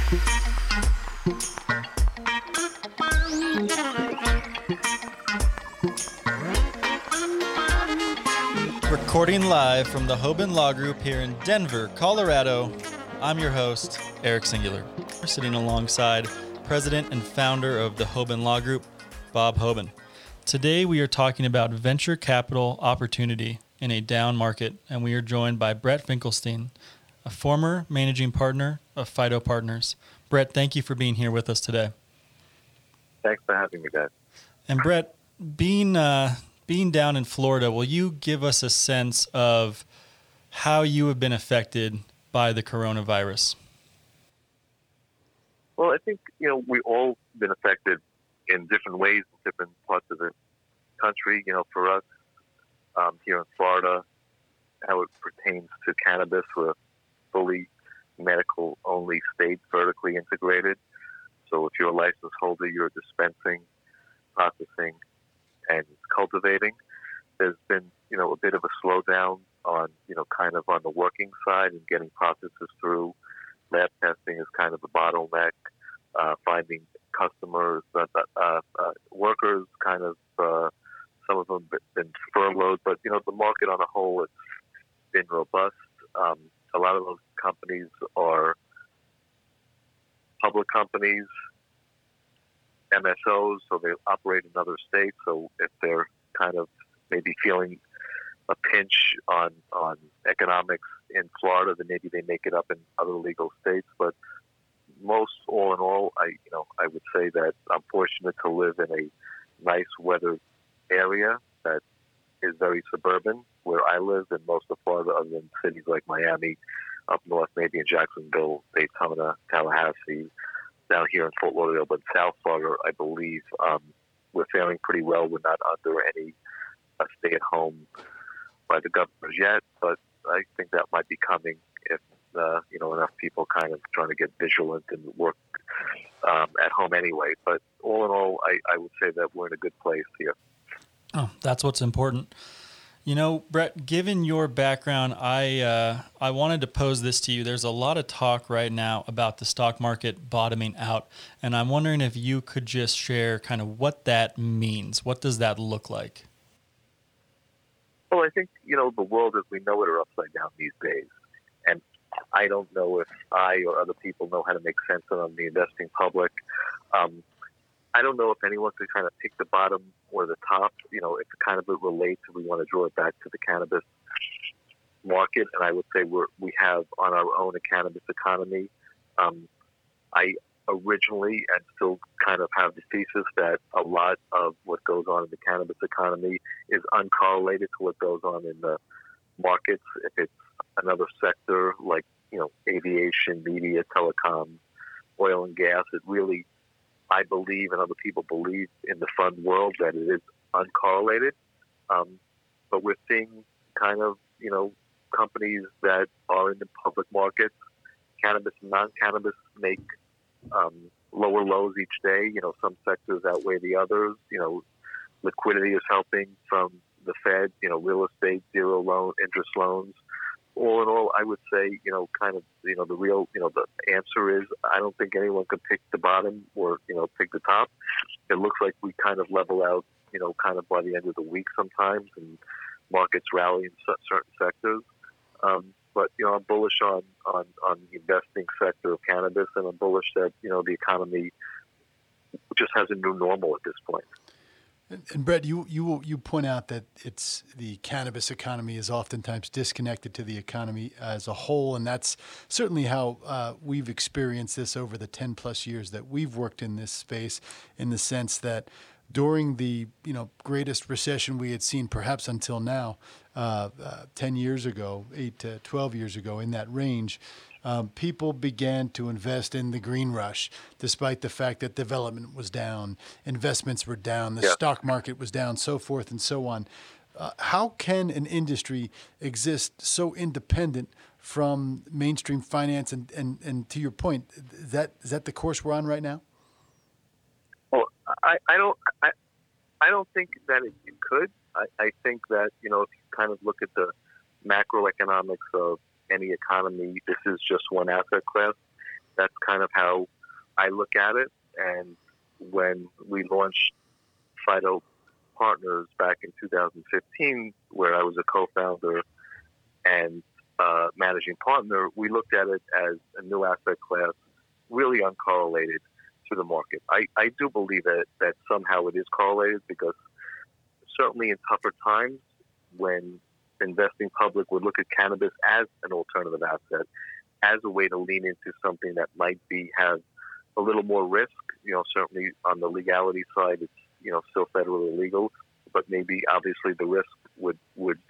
Recording live from the Hoban Law Group here in Denver, Colorado, I'm your host, Eric Singular. We're sitting alongside President and founder of the Hoban Law Group, Bob Hoban. Today we are talking about venture capital opportunity in a down market, and we are joined by Brett Finkelstein, a former managing partner of Fido Partners. Brett, thank you for being here with us today. Thanks for having me, guys. And Brett, being down in Florida, will you give us a sense of how you have been affected by the coronavirus? Well, I think, we've all been affected in different ways in different parts of the country. For us, here in Florida, how it pertains to cannabis, we're a fully medical-only state, vertically integrated. So if you're a license holder, you're dispensing, processing, and cultivating. There's been, a bit of a slowdown on, kind of on the working side and getting processes through. Lab testing is kind of the bottleneck. Finding customers, workers, kind of, some of them been furloughed, but, the market on a whole has been robust. A lot of those companies are public companies, MSOs, so they operate in other states. So if they're kind of maybe feeling a pinch on economics in Florida, then maybe they make it up in other legal states. But all in all, I would say that I'm fortunate to live in a nice weather area that is very suburban where I live, and most of Florida, other than cities like Miami, up north, maybe in Jacksonville, Daytona, Tallahassee, down here in Fort Lauderdale, but South Florida, I believe, we're faring pretty well. We're not under any stay-at-home by the governors yet, but I think that might be coming if, enough people kind of trying to get vigilant and work at home anyway. But all in all, I would say that we're in a good place here. Oh, that's what's important. Brett, given your background, I wanted to pose this to you. There's a lot of talk right now about the stock market bottoming out, and I'm wondering if you could just share kind of what that means. What does that look like? Well, I think, the world as we know it are upside down these days. And I don't know if I or other people know how to make sense of the investing public. I don't know if anyone could kind of pick the bottom or the top. If it kind of relates, if we want to draw it back to the cannabis market, and I would say we have on our own a cannabis economy. I originally and still kind of have the thesis that a lot of what goes on in the cannabis economy is uncorrelated to what goes on in the markets. If it's another sector like, aviation, media, telecom, oil and gas, it really, I believe, and other people believe in the fund world, that it is uncorrelated. But we're seeing kind of, companies that are in the public markets, cannabis and non-cannabis, make lower lows each day. Some sectors outweigh the others. Liquidity is helping from the Fed, real estate, zero loan, interest loans. All in all, I would say, the real, the answer is I don't think anyone can pick the bottom or, pick the top. It looks like we kind of level out, kind of by the end of the week sometimes, and markets rally in certain sectors. But, I'm bullish on the investing sector of cannabis, and I'm bullish that, the economy just has a new normal at this point. And Brett, you point out that it's the cannabis economy is oftentimes disconnected to the economy as a whole, and that's certainly how we've experienced this over the 10 plus years that we've worked in this space, in the sense that during the greatest recession we had seen perhaps until now, 10 years ago, 8 to 12 years ago, in that range, people began to invest in the green rush, despite the fact that development was down, investments were down, the stock market was down, so forth and so on. How can an industry exist so independent from mainstream finance? And to your point, is that the course we're on right now? Well, I don't think that it could. I think that, if you kind of look at the macroeconomics of any economy, this is just one asset class. That's kind of how I look at it. And when we launched Fido Partners back in 2015, where I was a co-founder and managing partner, we looked at it as a new asset class, really uncorrelated to the market. I do believe that somehow it is correlated, because certainly in tougher times, when investing public would look at cannabis as an alternative asset, as a way to lean into something that might have a little more risk. Certainly on the legality side, it's still federally illegal, but maybe obviously the risk would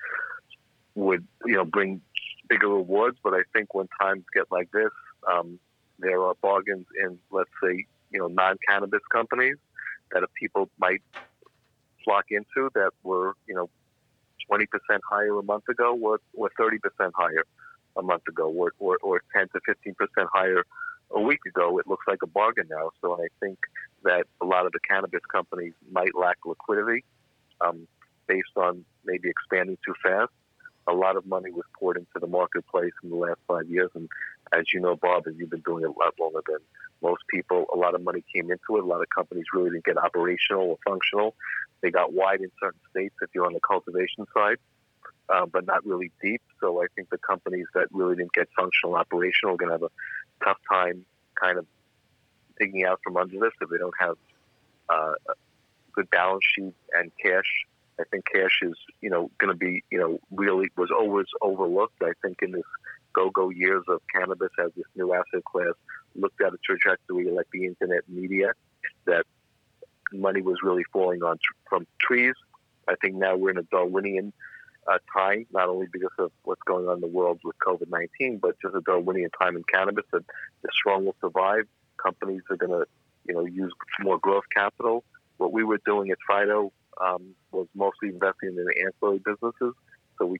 bring bigger rewards. But I think when times get like this, there are bargains in, let's say, non-cannabis companies that people might flock into that were 20% higher a month ago, or 30% higher a month ago, or 10 to 15% higher a week ago. It looks like a bargain now. So I think that a lot of the cannabis companies might lack liquidity based on maybe expanding too fast. A lot of money was poured into the marketplace in the last 5 years. And as you know, Bob, and you've been doing it a lot longer than most people, a lot of money came into it. A lot of companies really didn't get operational or functional. They got wide in certain states if you're on the cultivation side, but not really deep. So I think the companies that really didn't get functional and operational are going to have a tough time kind of digging out from under this if they don't have a good balance sheet and cash. I think cash is, going to be, really was always overlooked. I think in this go-go years of cannabis as this new asset class, looked at a trajectory like the internet media, that money was really falling from trees. I think now we're in a Darwinian time, not only because of what's going on in the world with COVID-19, but just a Darwinian time in cannabis, that the strong will survive. Companies are going to, use more growth capital. What we were doing at Fido was mostly investing in the ancillary businesses. So we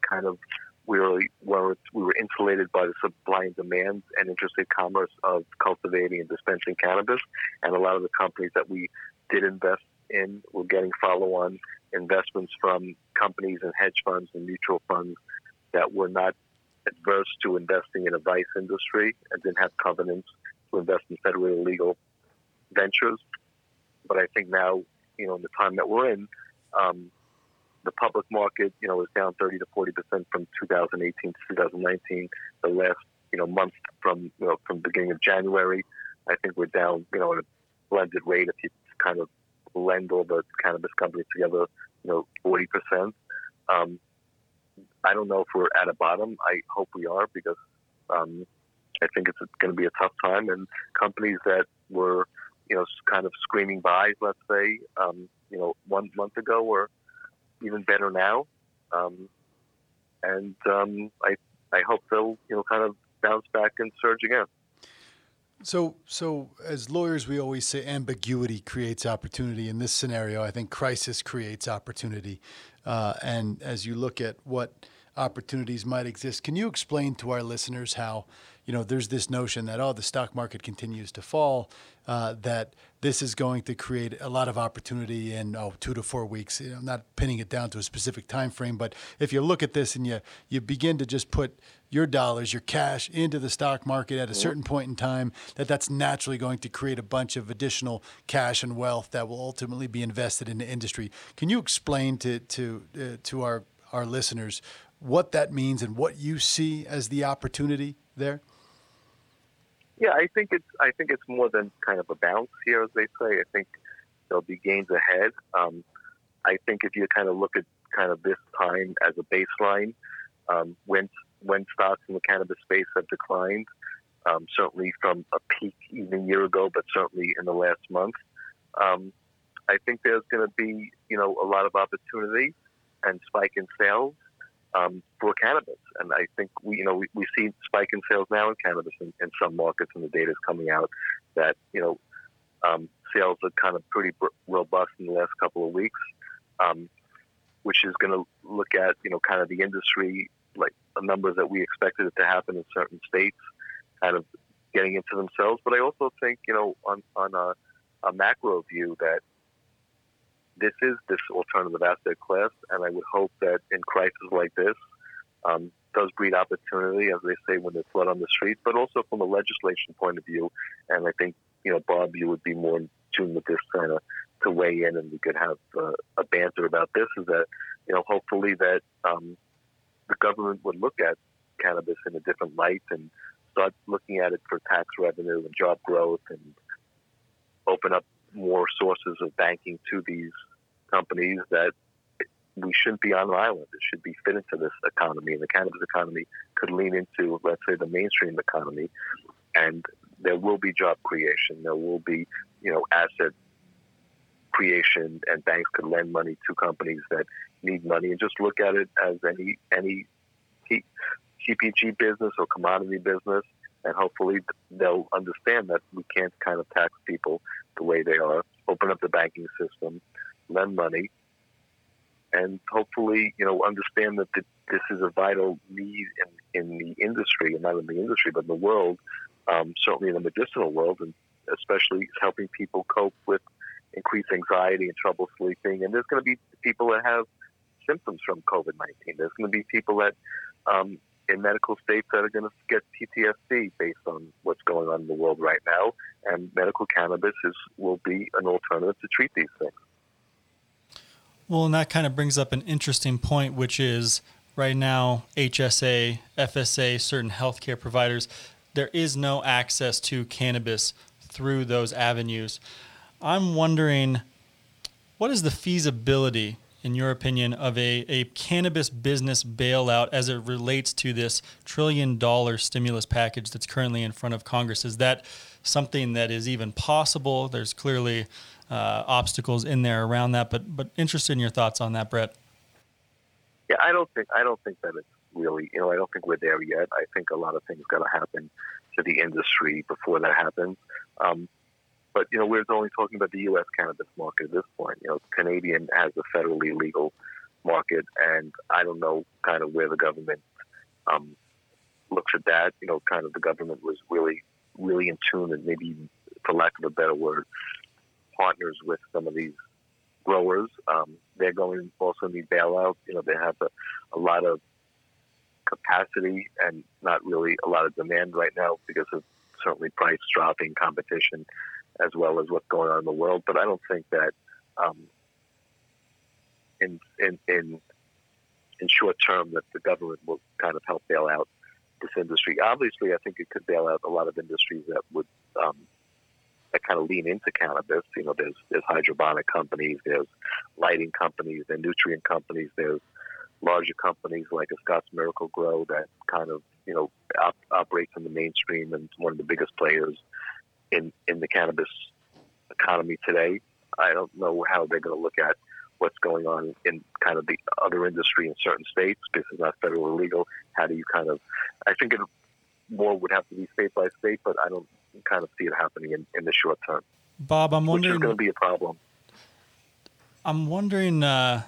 were insulated by the supply and demand and interstate commerce of cultivating and dispensing cannabis. And a lot of the companies that we did invest in were getting follow-on investments from companies and hedge funds and mutual funds that were not adverse to investing in a vice industry and didn't have covenants to invest in federally illegal ventures. But I think now, in the time that we're in, the public market, is down 30 to 40% from 2018 to 2019. The last, month from beginning of January, I think we're down, at a blended rate if you kind of blend all the cannabis companies together, 40%. I don't know if we're at a bottom. I hope we are, because I think it's going to be a tough time. And companies that were, kind of screaming buys, let's say, 1 month ago, or even better now. I hope they'll, kind of bounce back and surge again. So as lawyers, we always say ambiguity creates opportunity. In this scenario, I think crisis creates opportunity. And as you look at what opportunities might exist, can you explain to our listeners how, there's this notion that, the stock market continues to fall, that this is going to create a lot of opportunity in 2 to 4 weeks. Not pinning it down to a specific time frame, but if you look at this and you begin to just put your dollars, your cash into the stock market at a certain point in time, that's naturally going to create a bunch of additional cash and wealth that will ultimately be invested in the industry. Can you explain to our listeners what that means and what you see as the opportunity there? Yeah, I think it's more than kind of a bounce here, as they say. I think there'll be gains ahead. I think if you kind of look at kind of this time as a baseline, when stocks in the cannabis space have declined, certainly from a peak even a year ago, but certainly in the last month, I think there's going to be, a lot of opportunity and spike in sales for cannabis. And I think we see spike in sales now in cannabis in some markets, and the data is coming out that, sales are kind of pretty robust in the last couple of weeks, which is going to look at, kind of the industry, like the numbers that we expected it to happen in certain states, kind of getting into themselves. But I also think, on a macro view, that this is this alternative asset class, and I would hope that in crises like this, does breed opportunity, as they say, when there's blood on the street, but also from a legislation point of view. And I think, Bob, you would be more in tune with this kind of to weigh in, and we could have a banter about this, is that, hopefully that the government would look at cannabis in a different light and start looking at it for tax revenue and job growth, and open up more sources of banking to these companies that we shouldn't be on an island. It should be fit into this economy, and the cannabis economy could lean into, let's say, the mainstream economy, and there will be job creation. There will be, asset creation, and banks could lend money to companies that need money, and just look at it as any CPG business or commodity business, and hopefully they'll understand that we can't kind of tax people the way they are. Open up the banking system, lend money, and hopefully, understand that this is a vital need in the industry, and not in the industry, but in the world, certainly in the medicinal world, and especially helping people cope with increased anxiety and trouble sleeping. And there's going to be people that have symptoms from COVID-19. There's going to be people that in medical states that are going to get PTSD based on what's going on in the world right now. And medical cannabis will be an alternative to treat these things. Well, and that kind of brings up an interesting point, which is right now, HSA, FSA, certain healthcare providers, there is no access to cannabis through those avenues. I'm wondering, what is the feasibility, in your opinion, of a cannabis business bailout as it relates to this $1 trillion stimulus package that's currently in front of Congress? Is that something that is even possible? There's clearly obstacles in there around that, but interested in your thoughts on that, Brett. Yeah, I don't think that it's really, I don't think we're there yet. I think a lot of things got to happen to the industry before that happens. But, we're only talking about the U.S. cannabis market at this point. Canadian has a federally legal market, and I don't know kind of where the government looks at that. Kind of the government was really, really in tune, and maybe, for lack of a better word, partners with some of these growers. They're going to also need bailouts. They have a lot of capacity and not really a lot of demand right now because of certainly price dropping, competition, as well as what's going on in the world. But I don't think that in short term that the government will kind of help bail out this industry. Obviously, I think it could bail out a lot of industries that would that kind of lean into cannabis. There's hydroponic companies, there's lighting companies, there's nutrient companies, there's larger companies like a Scotts Miracle-Gro that kind of operates in the mainstream and one of the biggest players in the cannabis economy today. I don't know how they're going to look at what's going on in kind of the other industry in certain states because it's not federally legal. How do you I think more would have to be state by state, but I don't kind of see it happening in the short term. Bob, I'm wondering... Which is going to be a problem. I'm wondering,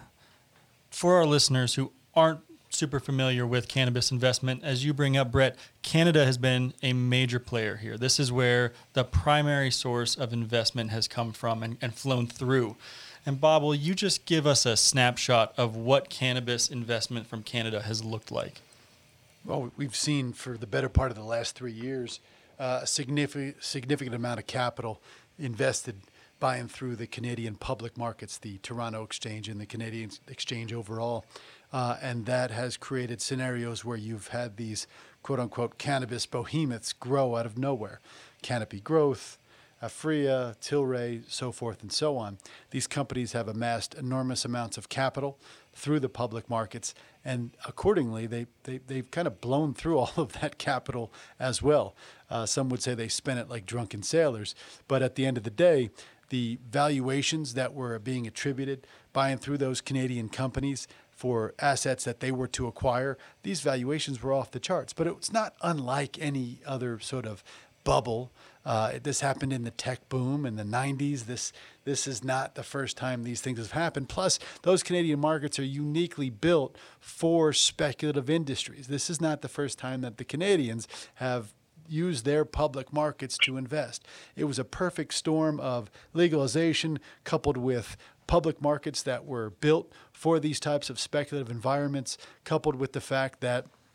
for our listeners who aren't super familiar with cannabis investment, as you bring up, Brett, Canada has been a major player here. This is where the primary source of investment has come from and flown through. And Bob, will you just give us a snapshot of what cannabis investment from Canada has looked like? Well, we've seen for the better part of the last 3 years a significant amount of capital invested by and through the Canadian public markets, the Toronto Exchange and the Canadian Exchange overall. And that has created scenarios where you've had these quote-unquote cannabis behemoths grow out of nowhere. Canopy Growth, Aphria, Tilray, so forth and so on. These companies have amassed enormous amounts of capital through the public markets, and accordingly, they've kind of blown through all of that capital as well. Some would say they spent it like drunken sailors, but at the end of the day, the valuations that were being attributed by and through those Canadian companies for assets that they were to acquire, these valuations were off the charts. But it's not unlike any other sort of bubble. This happened in the tech boom in the 90s. This is not the first time these things have happened. Plus, those Canadian markets are uniquely built for speculative industries. This is not the first time that the Canadians have use their public markets to invest. It was a perfect storm of legalization coupled with public markets that were built for these types of speculative environments, coupled with the fact that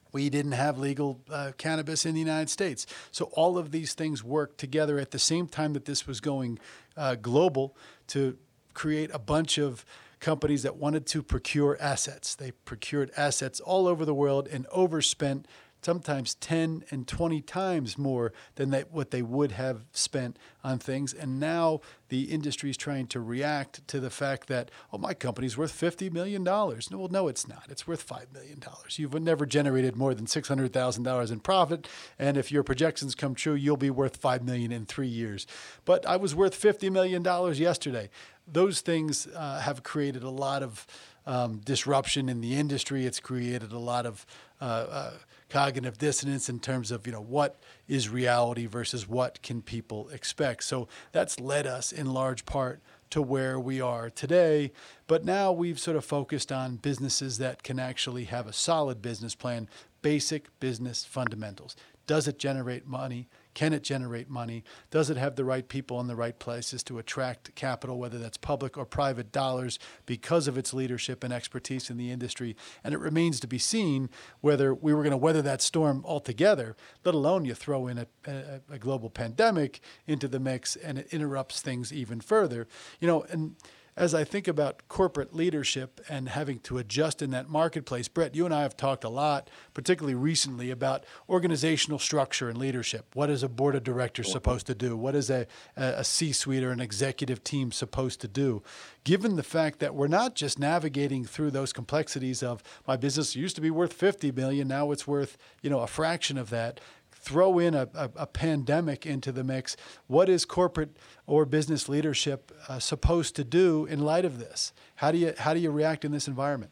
We didn't have legal cannabis in the United States. So all of these things worked together at the same time that this was going global to create a bunch of companies that wanted to procure assets. They procured assets all over the world and overspent sometimes 10 and 20 times more than what they would have spent on things. And now the industry is trying to react to the fact that, oh, my company's worth $50 million. No, well, no, it's not. It's worth $5 million. You've never generated more than $600,000 in profit. And if your projections come true, you'll be worth $5 million in 3 years. But I was worth $50 million yesterday. Those things have created a lot of disruption in the industry. It's created a lot of cognitive dissonance in terms of, what is reality versus what can people expect. So that's led us in large part to where we are today. But now we've sort of focused on businesses that can actually have a solid business plan, basic business fundamentals. Does it generate money? Can it generate money? Does it have the right people in the right places to attract capital, whether that's public or private dollars, because of its leadership and expertise in the industry? And it remains to be seen whether we were going to weather that storm altogether, let alone you throw in a global pandemic into the mix and it interrupts things even further. And as I think about corporate leadership and having to adjust in that marketplace, Brett, you and I have talked a lot, particularly recently, about organizational structure and leadership. What is a board of directors supposed to do? What is a C-suite or an executive team supposed to do? Given the fact that we're not just navigating through those complexities of my business used to be worth $50 million, now it's worth, a fraction of that. Throw in a pandemic into the mix. What is corporate or business leadership supposed to do in light of this? How do you react in this environment?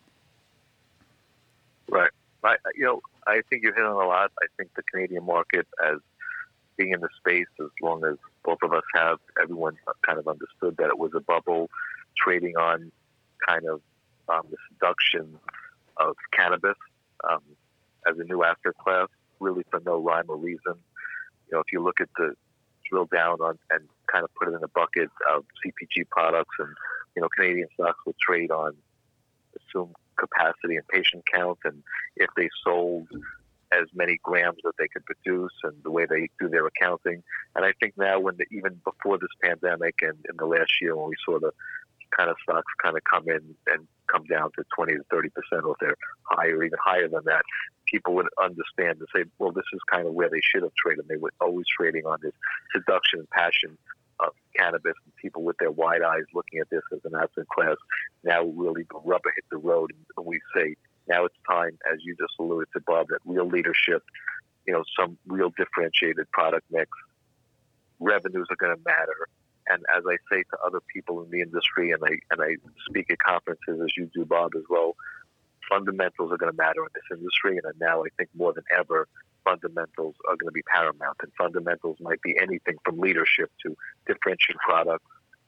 Right. I think you hit on a lot. I think the Canadian market, as being in the space as long as both of us have, everyone kind of understood that it was a bubble trading on kind of the seduction of cannabis as a new asset class, really for no rhyme or reason. If you look at the drill down on and kind of put it in a bucket of CPG products, and Canadian stocks will trade on assumed capacity and patient count, and if they sold as many grams that they could produce, and the way they do their accounting. And I think now, even before this pandemic and in the last year, when we saw the kind of stocks kind of come in and come down to 20 to 30%, or if they're higher, even higher than that, people would understand and say, well, this is kind of where they should have traded. They were always trading on this seduction and passion of cannabis, and people with their wide eyes looking at this as an asset class. Now really the rubber hit the road, and we say, now it's time, as you just alluded to, Bob, that real leadership, some real differentiated product mix, revenues are going to matter. And as I say to other people in the industry, and I speak at conferences, as you do, Bob, as well, fundamentals are going to matter in this industry. And now I think more than ever, fundamentals are going to be paramount. And fundamentals might be anything from leadership to differentiating products,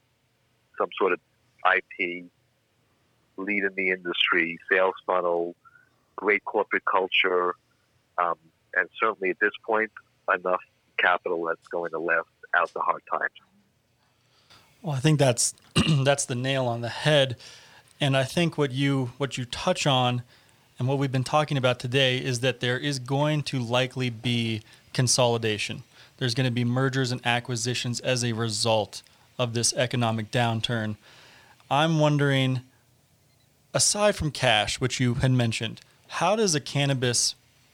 some sort of IP, lead in the industry, sales funnel, great corporate culture, and certainly at this point, enough capital that's going to last out the hard times. Well, I think that's the nail on the head. And I think what you touch on and what we've been talking about today is that there is going to likely be consolidation. There's going to be mergers and acquisitions as a result of this economic downturn. I'm wondering, aside from cash, which you had mentioned, how does a cannabis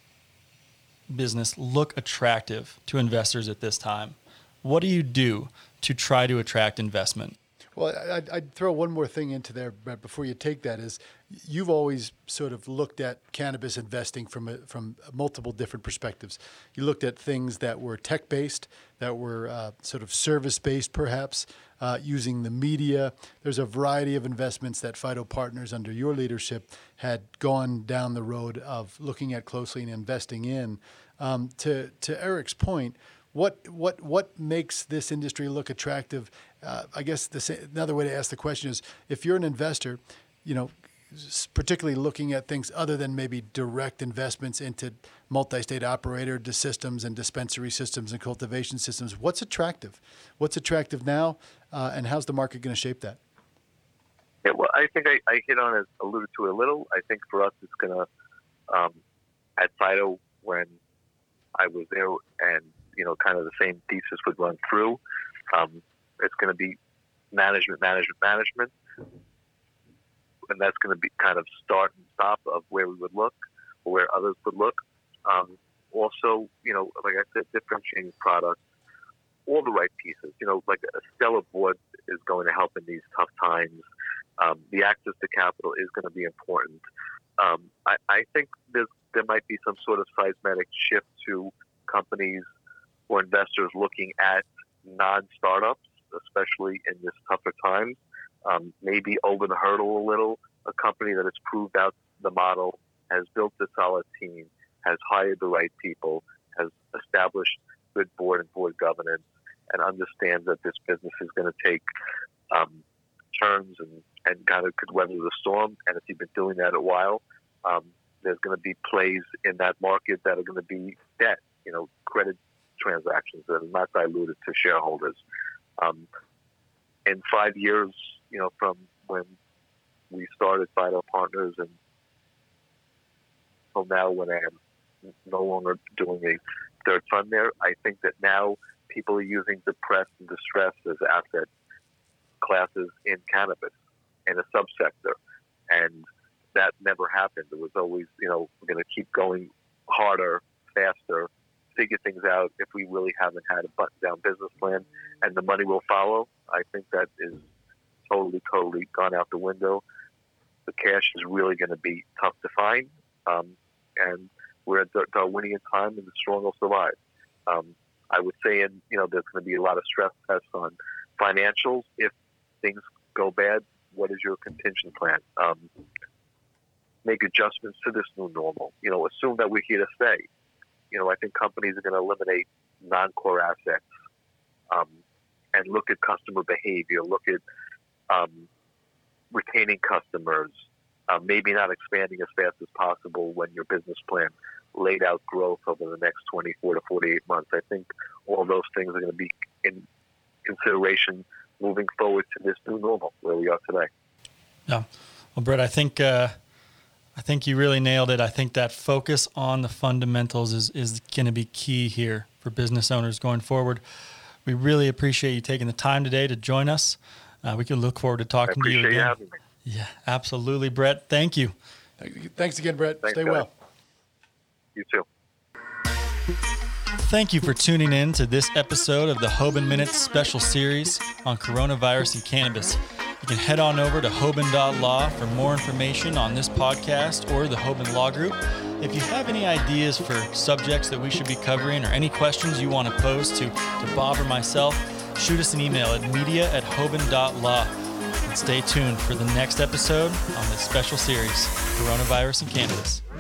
business look attractive to investors at this time? What do you do to try to attract investment? Well, I'd throw one more thing into there, Brett, before you take that, is you've always sort of looked at cannabis investing from multiple different perspectives. You looked at things that were tech-based, that were sort of service-based perhaps, using the media. There's a variety of investments that Phyto Partners under your leadership had gone down the road of looking at closely and investing in. To Eric's point, what makes this industry look attractive? I guess another way to ask the question is, if you're an investor, particularly looking at things other than maybe direct investments into multi-state operator systems and dispensary systems and cultivation systems, what's attractive? What's attractive now, and how's the market going to shape that? Yeah, well, I think I hit on it, alluded to it a little. I think for us, it's going to at FIDO when I was there, and kind of the same thesis would run through. It's going to be management, and that's going to be kind of start and stop of where we would look or where others would look. Also, like I said, differentiating products, all the right pieces. Like a stellar board is going to help in these tough times. The access to capital is going to be important. I think there might be some sort of seismic shift to companies or investors looking at non-startups, especially in this tougher times. Maybe over the hurdle a little, a company that has proved out the model, has built a solid team, has hired the right people, has established good board and board governance, and understands that this business is going to take turns and kind of could weather the storm. And if you've been doing that a while, there's going to be plays in that market that are going to be debt, credit transactions that are not diluted to shareholders. In 5 years, from when we started FIDO Partners and till now when I am no longer doing a third fund there, I think that now people are using depressed and distressed as asset classes in cannabis in a subsector. And that never happened. It was always, we're going to keep going harder, faster, figure things out if we really haven't had a button-down business plan, and the money will follow. I think that is totally gone out the window. The cash is really going to be tough to find, and we're at the Darwinian time, and the strong will survive. I would say, there's going to be a lot of stress tests on financials. If things go bad, what is your contingent plan? Make adjustments to this new normal. Assume that we're here to stay. I think companies are going to eliminate non-core assets and look at customer behavior, look at retaining customers, maybe not expanding as fast as possible when your business plan laid out growth over the next 24 to 48 months. I think all those things are going to be in consideration moving forward to this new normal where we are today. Yeah. Well, Brett, I think you really nailed it. I think that focus on the fundamentals is going to be key here for business owners going forward. We really appreciate you taking the time today to join us. We can look forward to talking to you again. I appreciate you having me. Yeah, absolutely, Brett. Thank you. Thanks again, Brett. Thanks, Stay guys. well. You too. Thank you for tuning in to this episode of the Hoban Minutes special series on coronavirus and cannabis. You can head on over to hoban.law for more information on this podcast or the Hoban Law Group. If you have any ideas for subjects that we should be covering or any questions you want to pose to Bob or myself, shoot us an email at media@hoban.law. And stay tuned for the next episode on this special series, Coronavirus and Cannabis.